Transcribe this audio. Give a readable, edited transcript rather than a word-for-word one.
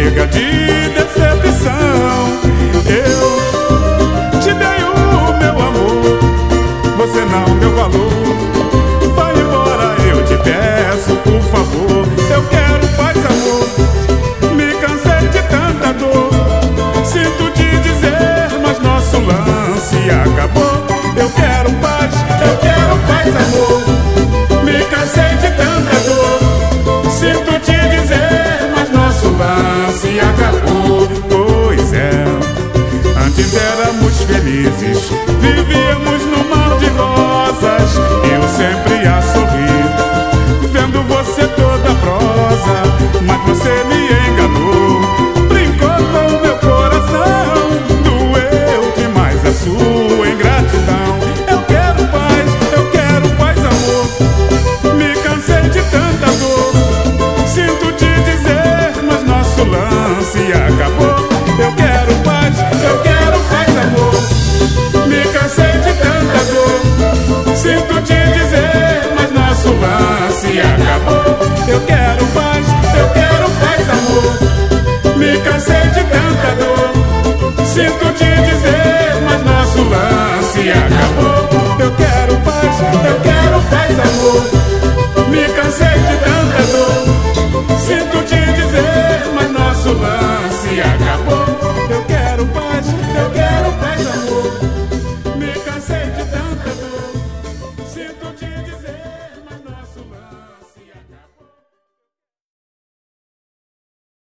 chega de decepção. Eu te dei o meu amor, você não deu valor. Vai embora, eu te peço, por favor. Eu quero paz, amor, me cansei de tanta dor. Sinto te dizer, mas nosso lance acabou. Eu quero paz, amor, me cansei de tanta dor. Sinto te dizer, mas nosso lance acabou. Pois é, antes éramos felizes, vivíamos num mar de rosas. Eu sempre a sorrir, vendo você toda prosa. Mas você me enganou, brincou com o meu coração. Doeu demais a sua ingratidão. Eu quero paz, amor, me cansei de tanta dor. Sinto te dizer, mas nosso lance acabou. Eu quero paz, amor, me cansei de tanta dor. Sinto te dizer, mas nosso lance acabou. Eu quero paz, amor, me cansei de tanta dor. Sinto te dizer, mas nosso lance acabou. Eu quero paz, amor, me cansei de tanta dor. Sinto te dizer, mas nosso lance acabou.